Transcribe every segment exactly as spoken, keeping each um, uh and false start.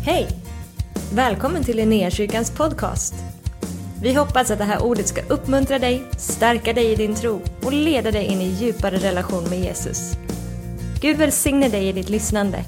Hej! Välkommen till Linnéakyrkans podcast. Vi hoppas att det här ordet ska uppmuntra dig, stärka dig i din tro och leda dig in i djupare relation med Jesus. Gud välsigne dig i ditt lyssnande.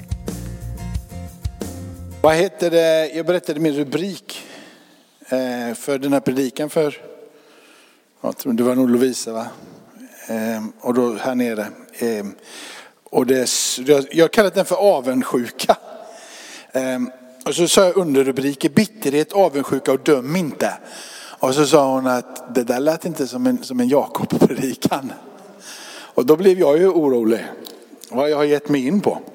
Vad heter det? Jag berättade min rubrik för den här predikan för, jag tror det var nog Lovisa, va? Och då här nere. Och det, jag har kallat den för avundsjuka. Och så sa jag under rubriken bitterhet, avundsjuka och döm inte. Och så sa hon att det där lät inte som en, som en Jakob-predikan. Och då blev jag ju orolig. Vad jag har gett mig in på.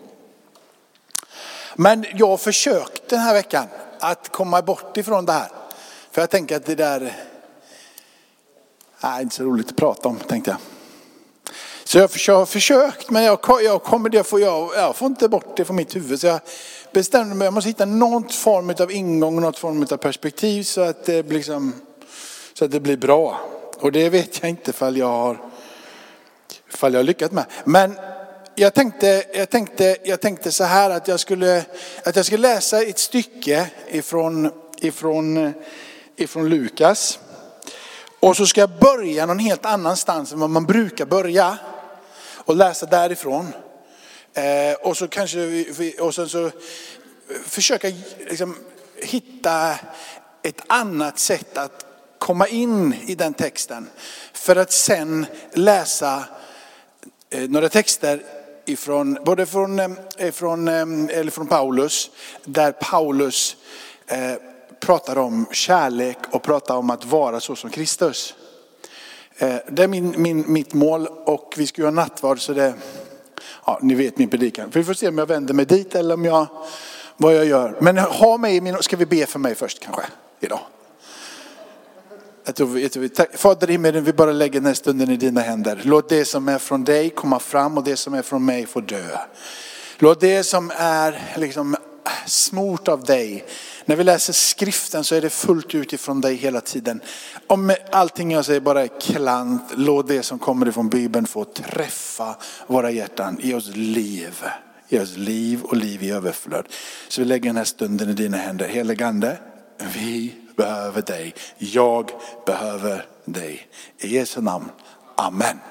Men jag har försökt den här veckan att komma bort ifrån det här. För jag tänker att det där är inte så roligt att prata om, tänkte jag. Så jag har försökt, men jag, jag, kommer, jag, får, jag, jag får inte bort det från mitt huvud. Så jag bestämde mig, jag måste hitta någon form av ingång, någon form av perspektiv så att det blir, liksom, så att det blir bra. Och det vet jag inte ifall jag har, ifall jag har lyckats med. Men jag tänkte, jag tänkte, jag tänkte så här att jag skulle, att jag skulle läsa ett stycke ifrån, ifrån, ifrån Lukas. Och så ska jag börja någon helt annanstans än vad man brukar börja. Och läsa därifrån. Eh, och så kanske vi, och sen så försöka liksom hitta ett annat sätt att komma in i den texten. För att sen läsa eh, några texter ifrån, både från, eh, från, eh, eller från Paulus. Där Paulus eh, pratar om kärlek och pratar om att vara så som Kristus. Det är min, min, mitt mål, och vi ska göra nattvard, så det, ja, ni vet min predikan. För vi får se om jag vänder mig dit eller om jag, vad jag gör. Men ha mig i min, ska vi be för mig först kanske idag? Jag tror, jag tror, tack, Fader i himmelen, vi bara lägger den här stunden i dina händer. Låt det som är från dig komma fram och det som är från mig få dö. Låt det som är liksom smort av dig. När vi läser skriften så är det fullt utifrån dig hela tiden. Om allting jag säger bara är klant, låt det som kommer ifrån Bibeln få träffa våra hjärtan. Ge oss liv. Ge oss liv och liv i överflöd. Så vi lägger den här stunden i dina händer. Helige Ande, vi behöver dig. Jag behöver dig. I Jesu namn. Amen.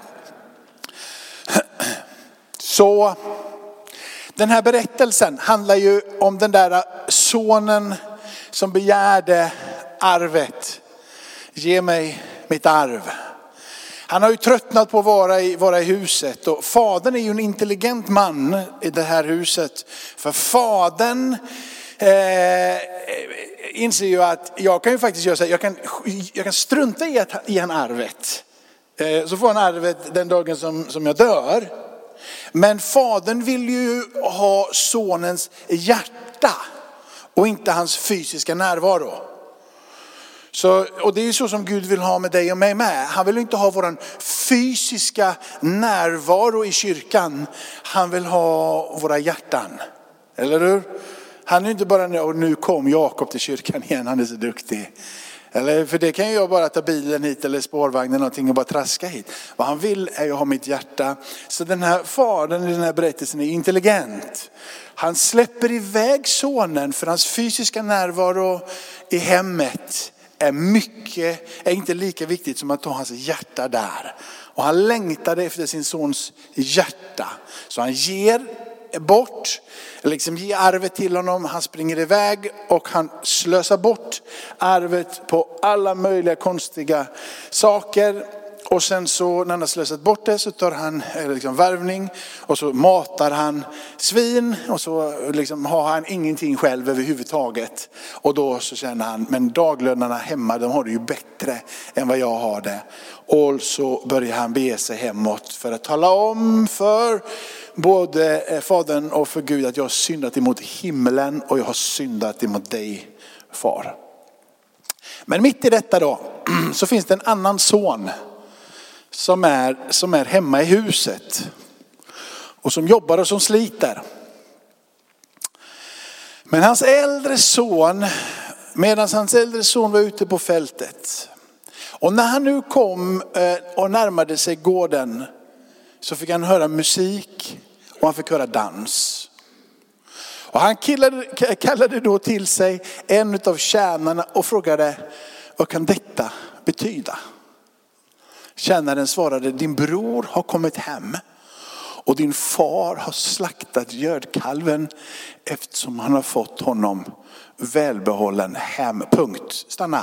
Så den här berättelsen handlar ju om den där sonen som begärde arvet. Ge mig mitt arv. Han har ju tröttnat på att vara i, vara i huset. Och fadern är ju en intelligent man i det här huset. För fadern eh, inser ju att jag kan ju faktiskt göra så här. Jag kan, jag kan strunta i att ge han arvet. Eh, så får han arvet den dagen som, som jag dör. Men fadern vill ju ha sonens hjärta och inte hans fysiska närvaro. Så, och det är ju så som Gud vill ha med dig och mig med. Han vill inte ha våran fysiska närvaro i kyrkan. Han vill ha våra hjärtan. Eller hur? Han är inte bara, och nu kom Jakob till kyrkan igen, han är så duktig. Eller, för det kan ju jag bara ta bilen hit eller spårvagnen någonting och bara traska hit. Vad han vill är ju ha mitt hjärta. Så den här fadern i den här berättelsen är intelligent. Han släpper iväg sonen för hans fysiska närvaro i hemmet är mycket, är inte lika viktigt som att ta hans hjärta där. Och han längtade efter sin sons hjärta. Så han ger bort, liksom ger arvet till honom. Han springer iväg och han slösar bort arvet på alla möjliga konstiga saker. Och sen så när han har slösat bort det så tar han liksom värvning och så matar han svin och så liksom har han ingenting själv överhuvudtaget. Och då så känner han, men daglönerna hemma, de har det ju bättre än vad jag har det. Och så börjar han bege sig hemåt för att tala om för både fadern och för Gud att jag har syndat emot himlen och jag har syndat emot dig, far. Men mitt i detta då så finns det en annan son som är, som är hemma i huset och som jobbar och som sliter. Men hans äldre son, medan hans äldre son var ute på fältet, och när han nu kom och närmade sig gården så fick han höra musik och han fick höra dans. Och han kallade, kallade då till sig en av tjänarna och frågade, vad kan detta betyda? Tjänaren svarade, din bror har kommit hem och din far har slaktat gördkalven eftersom han har fått honom välbehållen hem. Punkt. Stanna.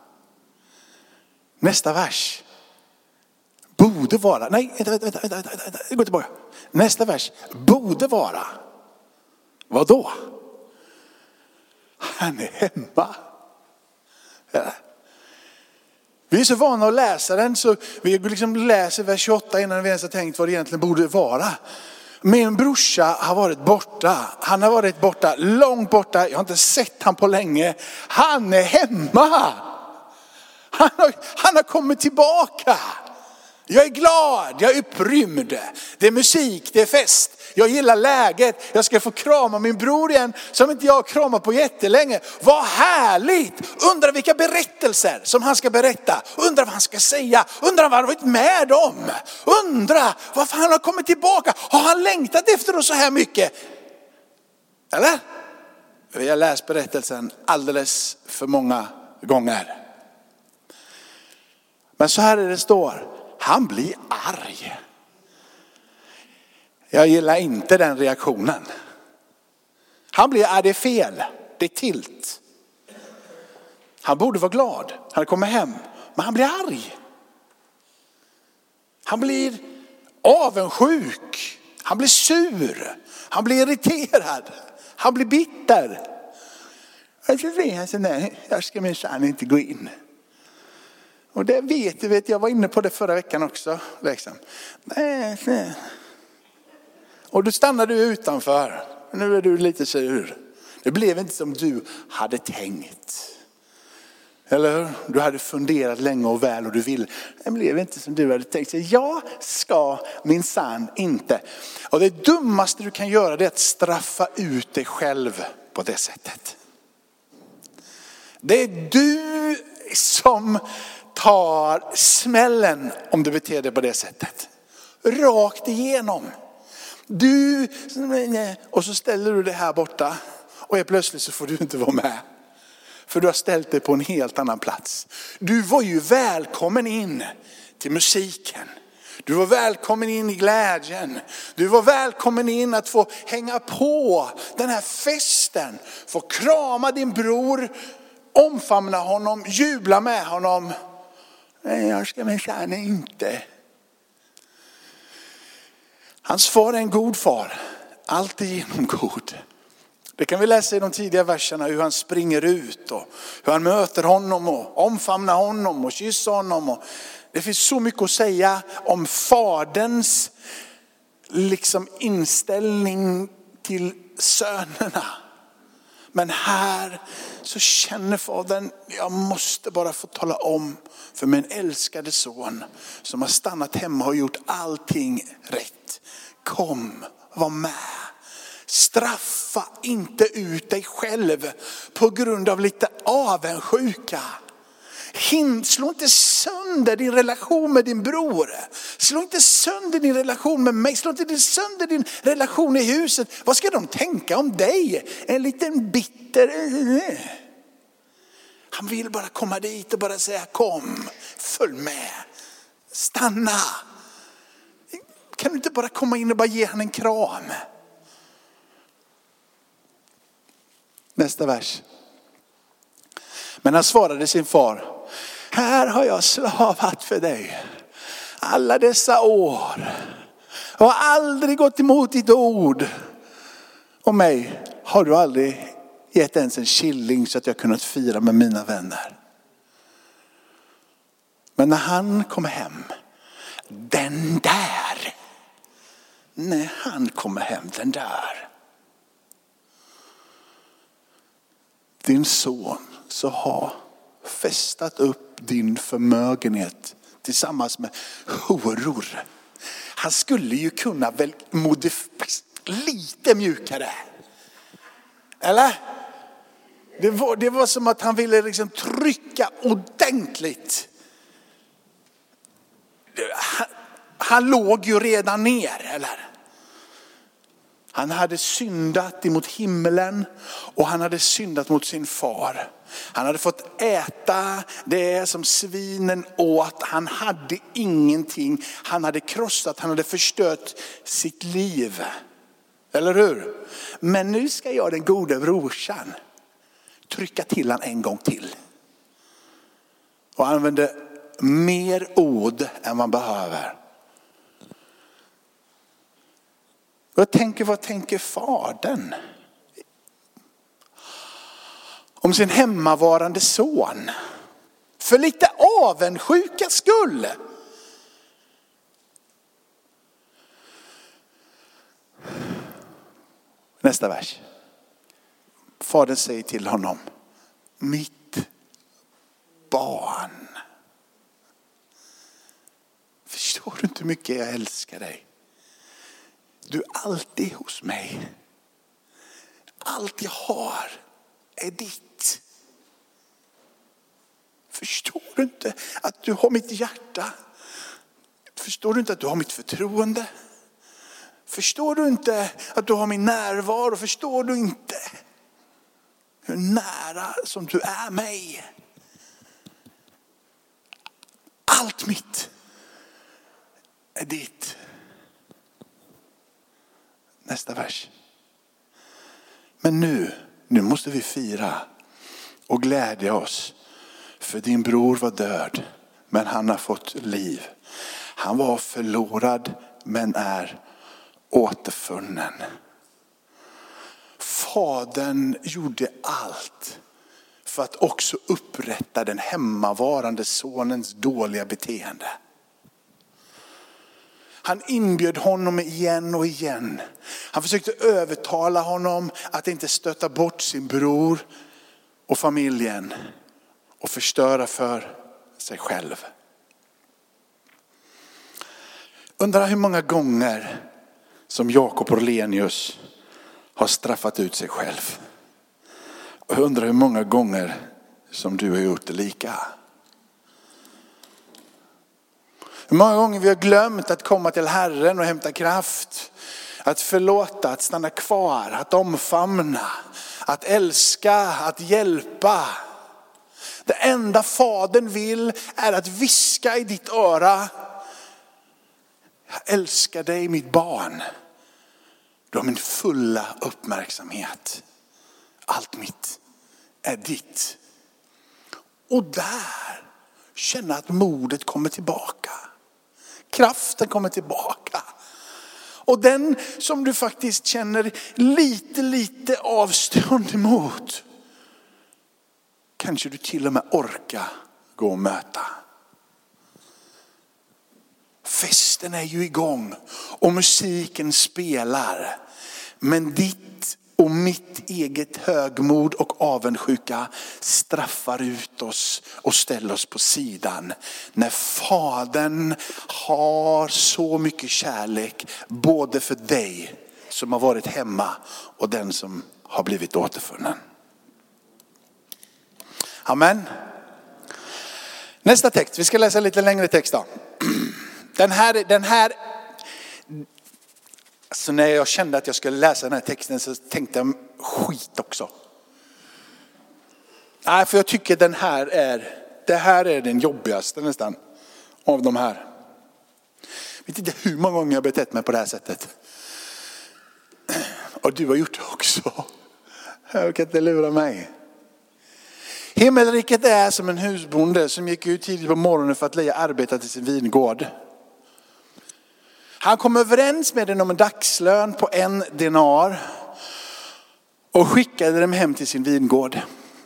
Nästa vers. Borde vara. Nej, vänta, vänta, vänta, vänta, vänta. Gå tillbaka. Nästa vers. Borde vara. Vad då? Han är hemma. Ja. Vi är så vana att läsa den så vi liksom läser vers tjugoåtta innan vi ens har tänkt vad det egentligen borde vara. Min brorsa har varit borta. Han har varit borta, långt borta. Jag har inte sett han på länge. Han är hemma. Han har, han har kommit tillbaka. Jag är glad, jag är upprymd. Det är musik, det är fest. Jag gillar läget. Jag ska få krama min bror igen som inte jag har kramat på jättelänge. Vad härligt. Undrar vilka berättelser som han ska berätta. Undrar vad han ska säga. Undrar vad han har varit med om. Undrar varför han har kommit tillbaka. Har han längtat efter oss så här mycket? Eller? Vi har läst berättelsen alldeles för många gånger. Men så här är det står. Han blir arg. Jag gillar inte den reaktionen. Han blir arg, det är fel. Det är tilt. Han borde vara glad. Han kommer hem. Men han blir arg. Han blir avundsjuk. Han blir sur. Han blir irriterad. Han blir bitter. Och så säger han så nej, jag ska minsann inte gå in. Och det vet du, vet jag var inne på det förra veckan också. Liksom. Nej, nej. Och då stannade du utanför. Nu är du lite sur. Det blev inte som du hade tänkt. Eller hur? Du hade funderat länge och väl och du vill. Det blev inte som du hade tänkt. Så jag ska minsann inte. Och det dummaste du kan göra är att straffa ut dig själv på det sättet. Det är du som tar smällen om du beter dig på det sättet. Rakt igenom. Du, och så ställer du det här borta och helt plötsligt så får du inte vara med. För du har ställt dig på en helt annan plats. Du var ju välkommen in till musiken. Du var välkommen in i glädjen. Du var välkommen in att få hänga på den här festen. Få krama din bror, omfamna honom, jubla med honom. Nej, jag ska minsann inte. Hans far är en god far. Alltigenom god. Det kan vi läsa i de tidiga verserna hur han springer ut och hur han möter honom och omfamnar honom och kysser honom. Och det finns så mycket att säga om faderns liksom inställning till sönerna. Men här så känner fadern, jag måste bara få tala om för min älskade son som har stannat hemma och gjort allting rätt. Kom, var med. Straffa inte ut dig själv på grund av lite avundsjuka. Slå inte sönder din relation med din bror. Slå inte sönder din relation med mig. Slå inte sönder din relation i huset. Vad ska de tänka om dig? En liten bitter. Han vill bara komma dit och bara säga kom, följ med, stanna. Kan du inte bara komma in och bara ge han en kram? Nästa vers. Men han svarade sin far. Här har jag slavat för dig alla dessa år. Jag har aldrig gått emot ditt ord. Och mig har du aldrig gett ens en killing så att jag kunnat fira med mina vänner. Men när han kom hem. Den där. När han kommer hem, den där. Din son så har festat upp din förmögenhet tillsammans med horor. Han skulle ju kunna väl modifiera lite mjukare. Eller? Det var, det var som att han ville liksom trycka ordentligt. Han, han låg ju redan ner, eller? Han hade syndat emot himlen och han hade syndat mot sin far. Han hade fått äta det som svinen åt. Han hade ingenting. Han hade krossat, han hade förstört sitt liv. Eller hur? Men nu ska jag, den gode brorsan, trycka till han en gång till. Och använde mer ord än man behöver. Jag tänker, vad tänker fadern om sin hemmavarande son? För lite avundsjuka skull. Nästa vers. Fadern säger till honom: mitt barn. Förstår du inte hur mycket jag älskar dig? Du är alltid hos mig. Allt jag har är ditt. Förstår du inte att du har mitt hjärta? Förstår du inte att du har mitt förtroende? Förstår du inte att du har min närvaro? Förstår du inte hur nära som du är mig? Allt mitt är ditt. Nästa vers. Men nu, nu måste vi fira och glädja oss. För din bror var död, men han har fått liv. Han var förlorad, men är återfunnen. Fadern gjorde allt för att också upprätta den hemmavarande sonens dåliga beteende. Han inbjöd honom igen och igen. Han försökte övertala honom att inte stöta bort sin bror och familjen och förstöra för sig själv. Undrar hur många gånger som Jakob Orlenius har straffat ut sig själv. Och jag undrar hur många gånger som du har gjort det lika. Hur många gånger vi har glömt att komma till Herren och hämta kraft. Att förlåta, att stanna kvar, att omfamna, att älska, att hjälpa. Det enda fadern vill är att viska i ditt öra: jag älskar dig, mitt barn. Du har min fulla uppmärksamhet. Allt mitt är ditt. Och där känna att modet kommer tillbaka. Kraften kommer tillbaka. Och den som du faktiskt känner lite, lite avstånd emot, kanske du till och med orka gå och möta. Festen är ju igång och musiken spelar. Men ditt och mitt eget högmod och avundsjuka straffar ut oss och ställer oss på sidan. När fadern har så mycket kärlek både för dig som har varit hemma och den som har blivit återfunnen. Amen. Nästa text, vi ska läsa lite längre text då. Den här, den här, alltså när jag kände att jag skulle läsa den här texten så tänkte jag skit också. Nej, för jag tycker den här är, det här är den jobbigaste nästan av de här. Jag vet inte hur många gånger jag har betett mig på det här sättet. Och du har gjort det också. Jag kan inte lura mig. Himmelriket är som en husbonde som gick ut tidigt på morgonen för att leja arbeta till sin vingård. Han kom överens med den om en dagslön på en denar och skickade dem hem till sin vingård.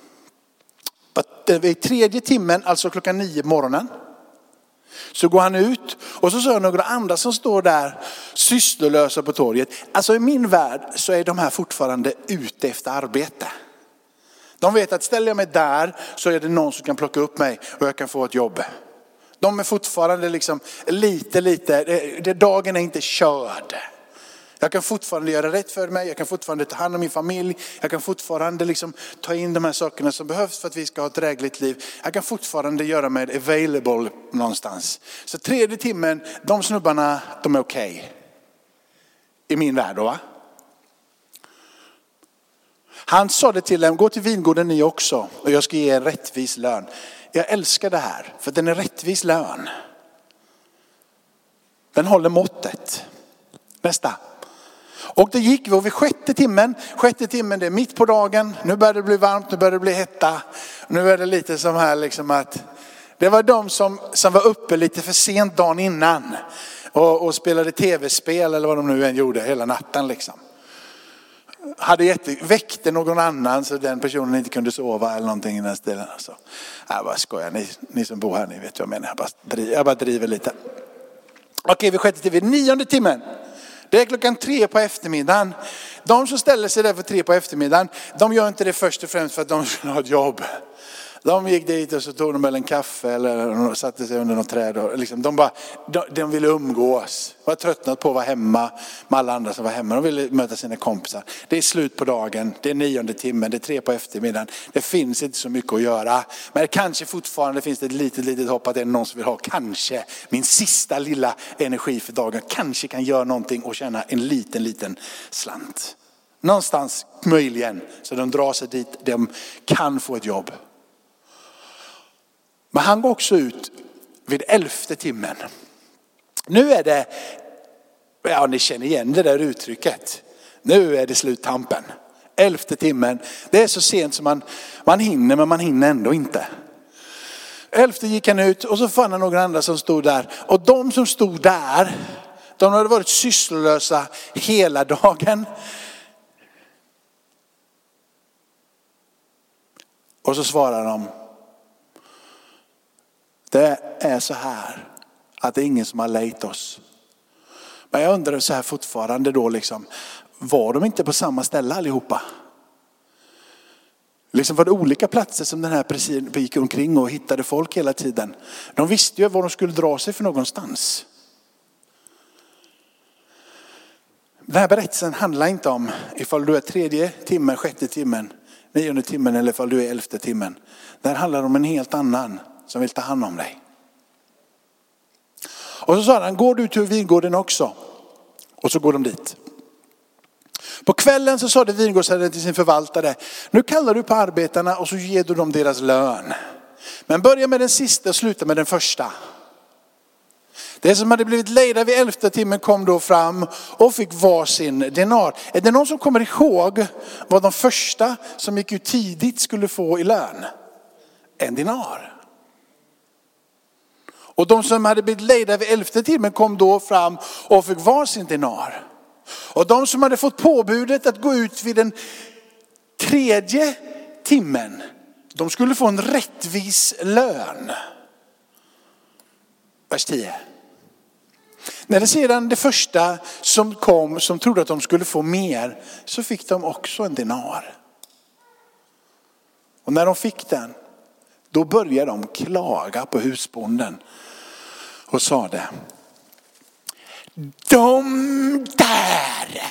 Vid tredje timmen, alltså klockan nio på morgonen, så går han ut och så ser jag några andra som står där sysslolösa på torget. Alltså i min värld så är de här fortfarande ute efter arbete. De vet att ställer jag mig där så är det någon som kan plocka upp mig och jag kan få ett jobb. De är fortfarande liksom lite, lite, det, dagen är inte körd. Jag kan fortfarande göra rätt för mig, jag kan fortfarande ta hand om min familj. Jag kan fortfarande liksom ta in de här sakerna som behövs för att vi ska ha ett drägligt liv. Jag kan fortfarande göra mig available någonstans. Så tredje timmen, de snubbarna, de är okej. Okay. I min värld då, va? Han sa det till dem, gå till vingården ni också och jag ska ge en rättvis lön. Jag älskar det här för den är rättvis lön. Den håller måttet. Nästa. Och det gick vi och vid sjätte timmen, sjätte timmen det är mitt på dagen. Nu börjar det bli varmt, nu börjar det bli hetta. Nu är det lite som här liksom att det var de som, som var uppe lite för sent dagen innan. Och, och spelade tv-spel eller vad de nu än gjorde hela natten liksom. Hade jätte, väckte någon annan så den personen inte kunde sova eller någonting i den stilen. Alltså. Jag bara skojar, ni, ni som bor här ni vet vad jag menar. Jag bara, driver, jag bara driver lite. Okej, vi sjätte till vid nionde timmen. Det är klockan tre på eftermiddagen. De som ställer sig där för tre på eftermiddagen, de gör inte det först och främst för att de skulle ha ett jobb. De gick dit och så tog de väl en kaffe eller satte sig under något träd. Och liksom, de, bara, de, de ville umgås. De var tröttnat på att vara hemma med alla andra som var hemma. De ville möta sina kompisar. Det är slut på dagen. Det är nionde timmen. Det är tre på eftermiddagen. Det finns inte så mycket att göra. Men kanske fortfarande finns det ett litet, litet hopp att det är någon som vill ha kanske min sista lilla energi för dagen. Kanske kan göra någonting och tjäna en liten, liten slant. Någonstans möjligen. Så de drar sig dit. De kan få ett jobb. Men han går också ut vid elfte timmen. Nu är det, ja ni känner igen det där uttrycket. Nu är det sluttampen. Elfte timmen. Det är så sent som man, man hinner men man hinner ändå inte. Elfte gick han ut och så fann han några andra som stod där. Och de som stod där, de hade varit sysslolösa hela dagen. Och så svarar de. Det är så här att det är ingen som har lejt oss. Men jag undrar så här fortfarande då liksom. Var de inte på samma ställe allihopa? Liksom var det olika platser som den här precis gick omkring och hittade folk hela tiden. De visste ju var de skulle dra sig för någonstans. Den här berättelsen handlar inte om ifall du är tredje timmen, sjätte timmen, nionde timmen eller ifall du är elfte timmen. Det här handlar om en helt annan som vill ta hand om dig. Och så sa han, går du till vingården också? Och så går de dit. På kvällen så sa det vingårdsherren till sin förvaltare, nu kallar du på arbetarna och så ger du dem deras lön. Men börja med den sista och sluta med den första. Det som hade blivit lejda vid elfte timmen kom då fram och fick varsin denar. Är det någon som kommer ihåg vad de första som gick ut tidigt skulle få i lön? En dinar. Och de som hade blivit lejda vid elfte timmen kom då fram och fick varsin dinar. Och de som hade fått påbudet att gå ut vid den tredje timmen, de skulle få en rättvis lön. Vers tio. När det sedan det första som kom som trodde att de skulle få mer, så fick de också en dinar. Och när de fick den, då började de klaga på husbonden och sa det. De där.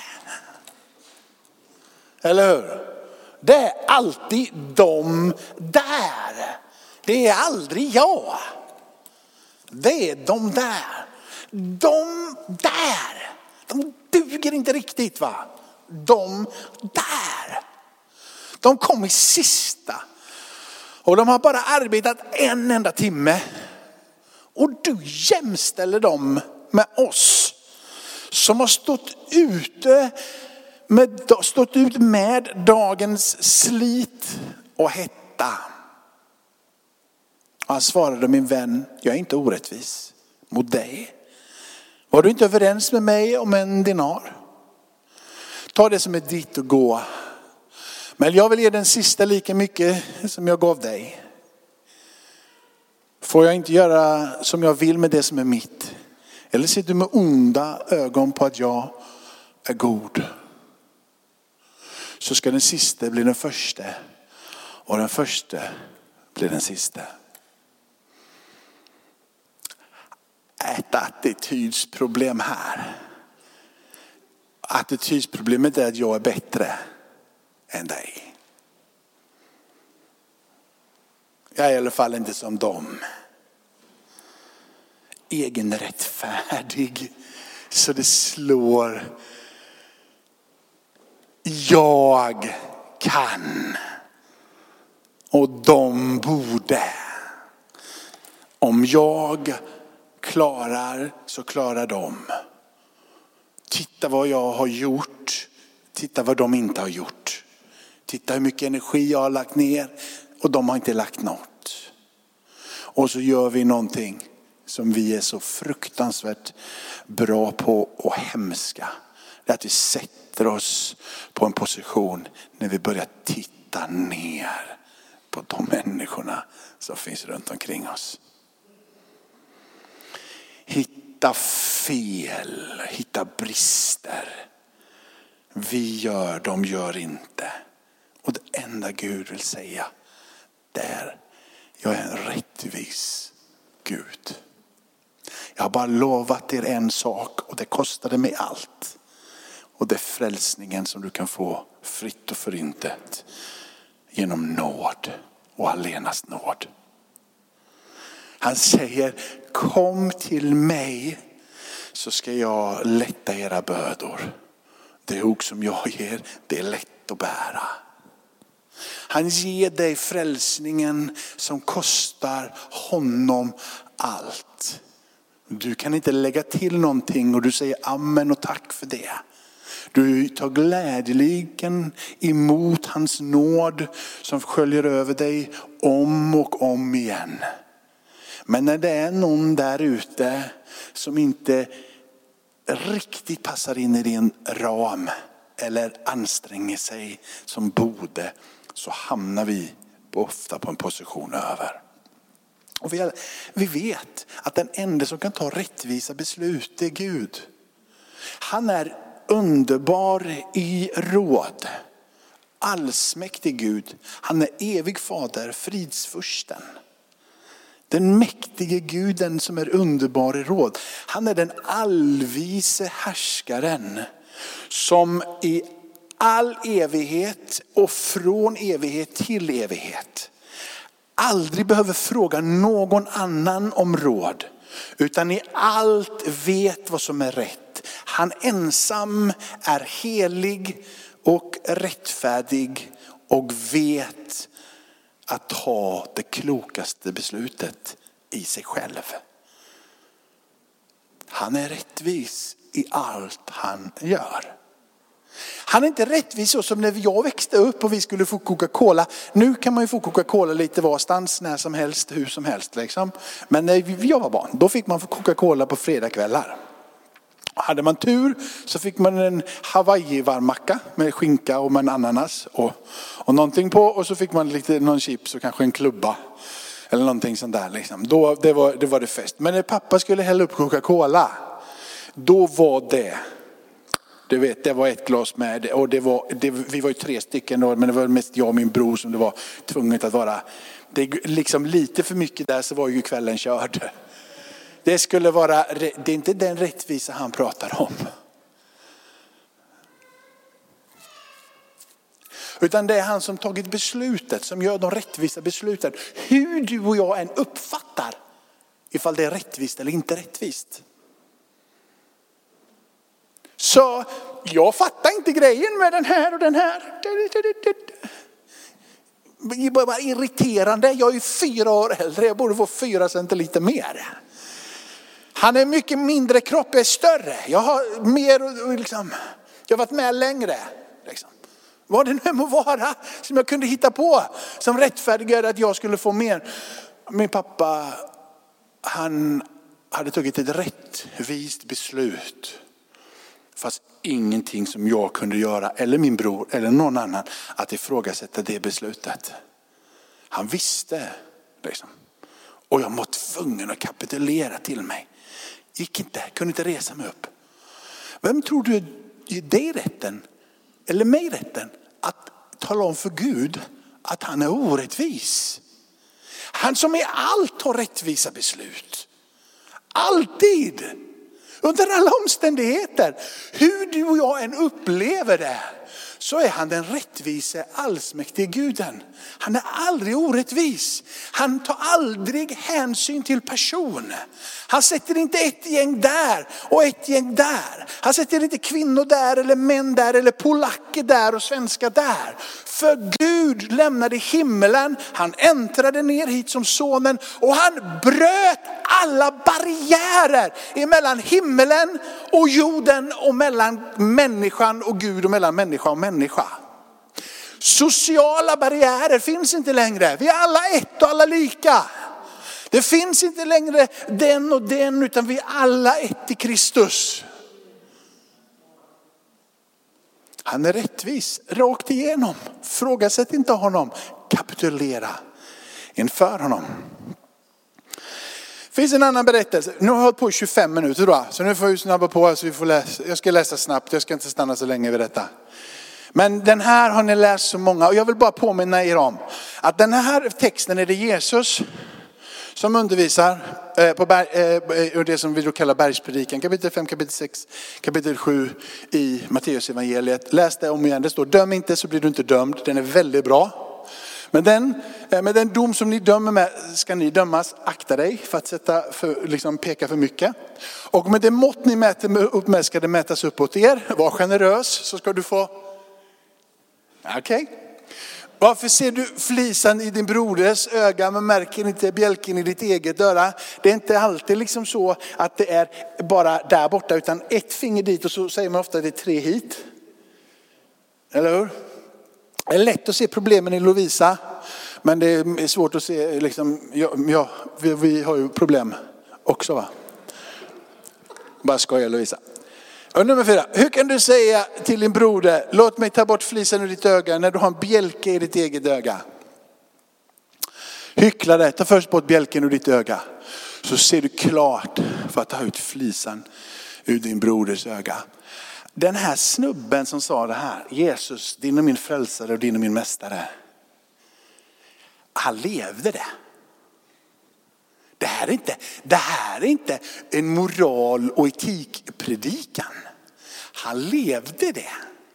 Eller hur? Det är alltid de där. Det är aldrig jag. Det är de där. De där. De duger inte riktigt va? De där. De kom i sista. Och de har bara arbetat en enda timme. Och du jämställer dem med oss. Som har stått ute med, stått ut med dagens slit och hetta. Och han svarade, min vän, jag är inte orättvis mot dig. Var du inte överens med mig om en dinar? Ta det som är ditt och gå. Men jag vill ge den sista lika mycket som jag gav dig. Får jag inte göra som jag vill med det som är mitt? Eller ser du med onda ögon på att jag är god? Så ska den sista bli den första. Och den första blir den sista. Ett attitydsproblem här. Attitydsproblemet är att jag är bättre än dig. Jag är i alla fall inte som dem. Egenrättfärdig så det slår. Jag kan. Och de borde. Om jag klarar så klarar de. Titta vad jag har gjort. Titta vad de inte har gjort. Titta hur mycket energi jag har lagt ner. Och de har inte lagt något. Och så gör vi någonting som vi är så fruktansvärt bra på och hemska. Det är att vi sätter oss på en position när vi börjar titta ner på de människorna som finns runt omkring oss. Hitta fel, hitta brister. Vi gör, de gör inte. Och det enda Gud vill säga, där jag är en rättvis Gud. Jag har bara lovat er en sak och det kostade mig allt. Och det är frälsningen som du kan få fritt och förintet genom nåd och allenast nåd. Han säger, kom till mig så ska jag lätta era bördor. Det ok som jag ger, det är lätt att bära. Han ger dig frälsningen som kostar honom allt. Du kan inte lägga till någonting och du säger amen och tack för det. Du tar glädjeligen emot hans nåd som sköljer över dig om och om igen. Men när det är någon där ute som inte riktigt passar in i din ram eller anstränger sig som borde, så hamnar vi ofta på en position över. Och vi, vi vet att den enda som kan ta rättvisa beslut är Gud. Han är underbar i råd. Allsmäktig Gud. Han är evig fader, fridsfursten. Den mäktige guden som är underbar i råd. Han är den allvise härskaren som i all evighet och från evighet till evighet aldrig behöver fråga någon annan om råd, utan i allt vet vad som är rätt. Han ensam är helig och rättfärdig och vet att ta det klokaste beslutet i sig själv. Han är rättvis i allt han gör. Han är inte rättvis så som när jag växte upp och vi skulle få Coca-Cola. Nu kan man ju få Coca-Cola lite varstans, när som helst, hur som helst liksom. Men när jag var barn, då fick man få Coca-Cola på fredagskvällar. Hade man tur så fick man en Hawaii-varmacka med skinka och med en ananas och, och någonting på. Och så fick man lite, någon chips och kanske en klubba. Eller någonting sånt där liksom. Då, det, var, det var det fest. Men när pappa skulle hälla upp Coca-Cola, då var det... Du vet, det var ett glas med. Och det var, det, vi var ju tre stycken då, men det var mest jag och min bror som det var tvunget att vara. Det liksom lite för mycket där, så var ju kvällen körd. Det skulle vara, det är inte den rättvisa han pratar om. Utan det är han som tagit beslutet, som gör de rättvisa besluten. Hur du och jag än uppfattar ifall det är rättvist eller inte rättvist. Så jag fattar inte grejen med den här och den här. Det är bara irriterande. Jag är fyra år äldre. Jag borde få fyra centiliter mer. Han är mycket mindre, kropp är större. Jag har mer, liksom, jag har varit med längre. Liksom. Vad det nu må vara som jag kunde hitta på som rättfärdigade att jag skulle få mer. Min pappa, han hade tagit ett rättvist beslut. Fast ingenting som jag kunde göra, eller min bror eller någon annan, att ifrågasätta det beslutet. Han visste liksom. Och jag var tvungen att kapitulera till mig. Gick inte, kunde inte resa mig upp. Vem tror du ger dig rätten, eller mig rätten, att tala om för Gud att han är orättvis? Han som i allt tar rättvisa beslut. Alltid. Under alla omständigheter. Hur du och jag än upplever det, så är han den rättvise allsmäktige guden. Han är aldrig orättvis. Han tar aldrig hänsyn till person. Han sätter inte ett gäng där och ett gäng där. Han sätter inte kvinnor där eller män där eller polacker där och svenskar där. För Gud lämnade himmelen, han äntrade ner hit som sonen och han bröt alla barriärer emellan himmelen och jorden och mellan människan och Gud och mellan människa och människa. Sociala barriärer finns inte längre. Vi är alla ett och alla lika. Det finns inte längre den och den, utan vi är alla ett i Kristus. Han är rättvis, rakt igenom. Frågasätt inte honom. Kapitulera inför honom. Det finns en annan berättelse. Nu har jag hållit på i tjugofem minuter då. Så nu får jag snabba på så vi får läsa. Jag ska läsa snabbt, jag ska inte stanna så länge vid detta. Men den här har ni läst så många. Och jag vill bara påminna er om att den här texten är det Jesus som undervisar på berg, eh, det som vi då kallar bergspredikan. Kapitel fem, kapitel sex, kapitel sju i Matteus evangeliet. Läs det om igen. Det står döm inte så blir du inte dömd. Den är väldigt bra. Men den, med den dom som ni dömer med ska ni dömas. Akta dig för att sätta för, liksom peka för mycket. Och med det mått ni mäter upp med ska det mätas uppåt er. Var generös så ska du få. Okej. Okay. Varför ser du flisan i din broders öga men märker inte bjälken i ditt eget öra? Det är inte alltid liksom så att det är bara där borta utan ett finger dit och så säger man ofta att det är tre hit. Eller hur? Det är lätt att se problemen i Lovisa men det är svårt att se liksom, ja, ja vi, vi har ju problem också va? Bara skojar Lovisa. Och nummer fyra. Hur kan du säga till din broder, låt mig ta bort flisen ur ditt öga när du har en bjälke i ditt eget öga? Hyckla det, ta först bort bjälken ur ditt öga. Så ser du klart för att ta ut flisen ur din broders öga. Den här snubben som sa det här, Jesus, din och min frälsare och din och min mästare. Han levde det. Det här är inte, det här är inte en moral och etikpredikan. Han levde det.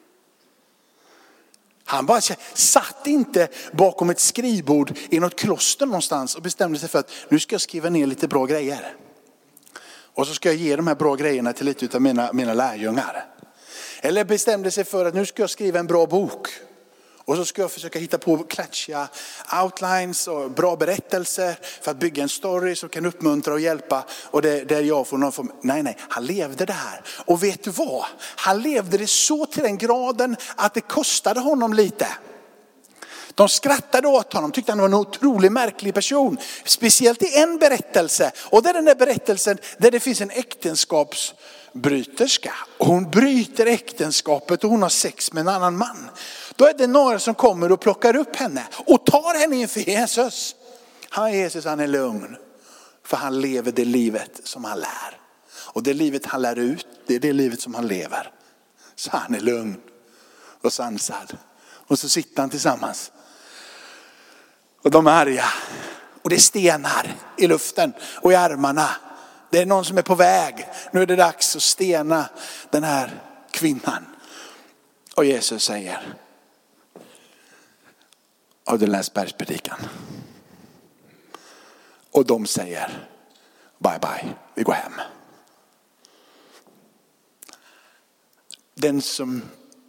Han bara satt inte bakom ett skrivbord i något kloster någonstans och bestämde sig för att nu ska jag skriva ner lite bra grejer. Och så ska jag ge de här bra grejerna till lite av mina, mina lärjungar. Eller bestämde sig för att nu ska jag skriva en bra bok. Och så ska jag försöka hitta på klatschiga outlines och bra berättelser för att bygga en story som kan uppmuntra och hjälpa. Och det, där jag får någon form. Nej, nej, han levde det här. Och vet du vad? Han levde det så till den graden att det kostade honom lite. De skrattade åt honom, tyckte han var en otroligt märklig person. Speciellt i en berättelse. Och det är den där berättelsen där det finns en äktenskapsbryterska. Och hon bryter äktenskapet och hon har sex med en annan man. Då är det några som kommer och plockar upp henne och tar henne inför Jesus. Han Jesus, han är lugn. För han lever det livet som han lär. Och det livet han lär ut, det är det livet som han lever. Så han är lugn och sansad. Och så sitter han tillsammans. Och de är arga. Och det är stenar i luften och i armarna. Det är någon som är på väg. Nu är det dags att stena den här kvinnan. Och Jesus säger: har du läst bergspredikan? Och de säger: bye bye, vi går hem. Den som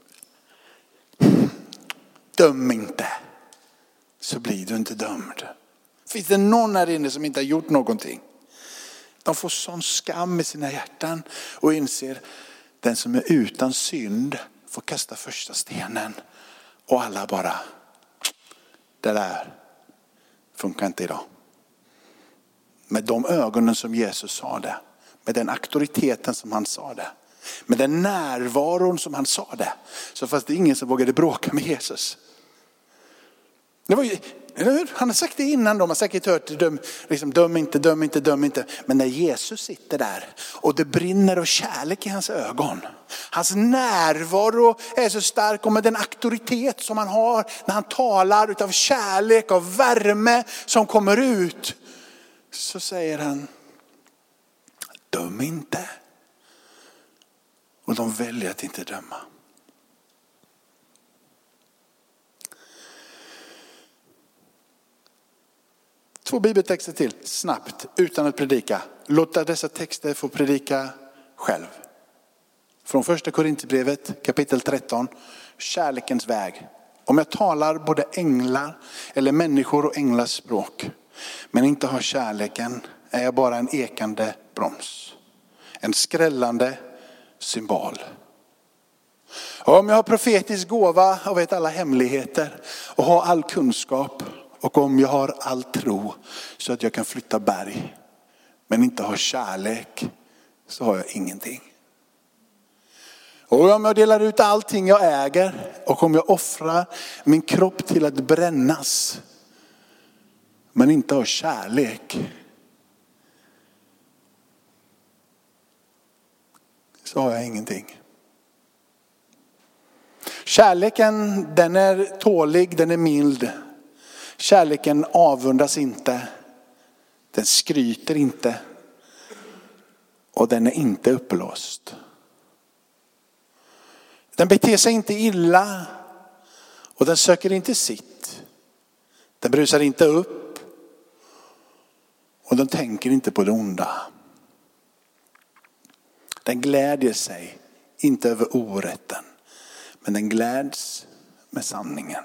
döm inte så blir du inte dömd. Finns det någon här inne som inte har gjort någonting? De får sån skam i sina hjärtan och inser den som är utan synd får kasta första stenen. Och alla bara, det där funkar inte idag. Med de ögonen som Jesus sa det. Med den auktoriteten som han sa det. Med den närvaron som han sa det. Så fast det är ingen som vågade bråka med Jesus. Det var ju, eller hur? Han har sagt det innan. De har säkert hört döm, liksom, döm inte, döm inte, döm inte. Men när Jesus sitter där och det brinner av kärlek i hans ögon. Hans närvaro är så stark och med den auktoritet som han har när han talar utav kärlek och värme som kommer ut. Så säger han: döm inte. Och de väljer att inte döma. Två bibeltexter till, snabbt, utan att predika. Låta dessa texter få predika själv. Från första Korinthierbrevet, kapitel tretton, kärlekens väg. Om jag talar både änglar eller människor och änglars språk, men inte har kärleken, är jag bara en ekande broms. En skrällande symbol. Och om jag har profetisk gåva och vet alla hemligheter och har all kunskap, och om jag har all tro så att jag kan flytta berg, men inte har kärlek, så har jag ingenting. Och om jag delar ut allting jag äger, och om jag offrar min kropp till att brännas, men inte har kärlek, så har jag ingenting. Kärleken, den är tålig, den är mild. Kärleken avundas inte. Den skryter inte. Och den är inte uppblåst. Den beter sig inte illa. Och den söker inte sitt. Den brusar inte upp. Och den tänker inte på det onda. Den glädjer sig inte över orätten. Men den gläds med sanningen.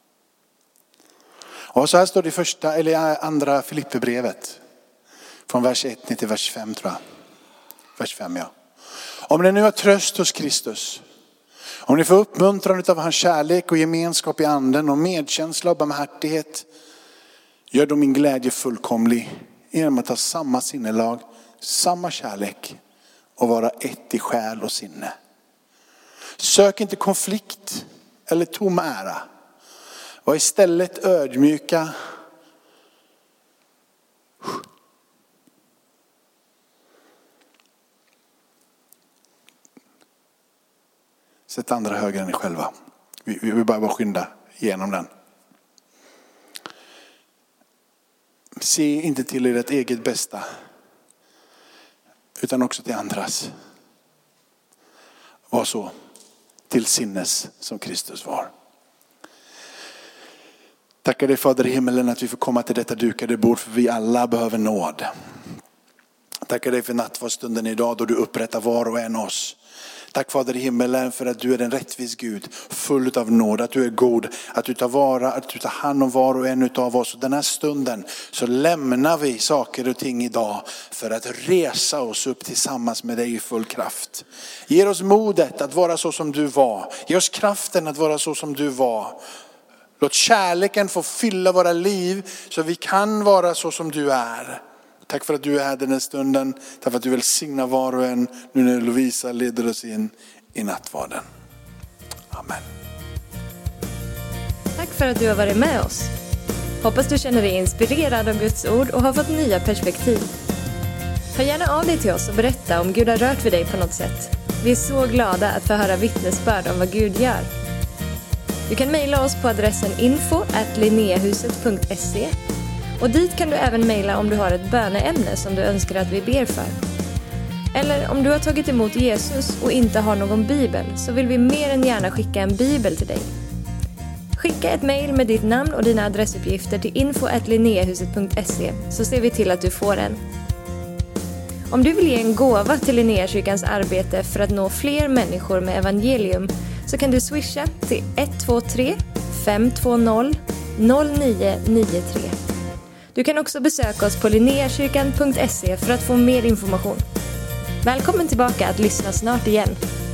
Och så här står det i första eller andra Filipperbrevet. Från vers ett till vers fem tror jag. Vers fem ja. Om ni nu har tröst hos Kristus. Om ni får uppmuntran av hans kärlek och gemenskap i anden och medkänsla och barmhärtighet. Gör då min glädje fullkomlig genom att ha samma sinnelag, samma kärlek och vara ett i själ och sinne. Sök inte konflikt eller tom ära. Var istället ödmjuka. Sätt andra högre än er själva. Vi, vi vill bara, bara skynda igenom den. Se inte till ert eget bästa, utan också till andras. Var så till sinnes som Kristus var. Tackar dig Fader i himmelen att vi får komma till detta dukade bord, för vi alla behöver nåd. Tackar dig för nattvardsstunden idag då du upprättar var och en oss. Tack Fader i himmelen för att du är en rättvis Gud, full av nåd, att du är god, att du tar vara, att du tar hand om var och en av oss. Och den här stunden så lämnar vi saker och ting idag för att resa oss upp tillsammans med dig i full kraft. Ge oss modet att vara så som du var. Ge oss kraften att vara så som du var. Låt kärleken få fylla våra liv så vi kan vara så som du är. Tack för att du är här den här stunden. Tack för att du vill signa var och en nu när Lovisa leder oss in i nattvarden. Amen. Tack för att du har varit med oss. Hoppas du känner dig inspirerad av Guds ord och har fått nya perspektiv. Hör gärna av dig till oss och berätta om Gud har rört vid dig på något sätt. Vi är så glada att få höra vittnesbörd om vad Gud gör. Du kan mejla oss på adressen info at linneahuset punkt se. Och dit kan du även mejla om du har ett böneämne som du önskar att vi ber för. Eller om du har tagit emot Jesus och inte har någon bibel, så vill vi mer än gärna skicka en bibel till dig. Skicka ett mejl med ditt namn och dina adressuppgifter till info at linneahuset punkt se, så ser vi till att du får en. Om du vill ge en gåva till Linneakyrkans arbete för att nå fler människor med evangelium, så kan du swisha till ett två tre fem två noll noll nio nio tre. Du kan också besöka oss på linneakyrkan punkt se för att få mer information. Välkommen tillbaka att lyssna snart igen.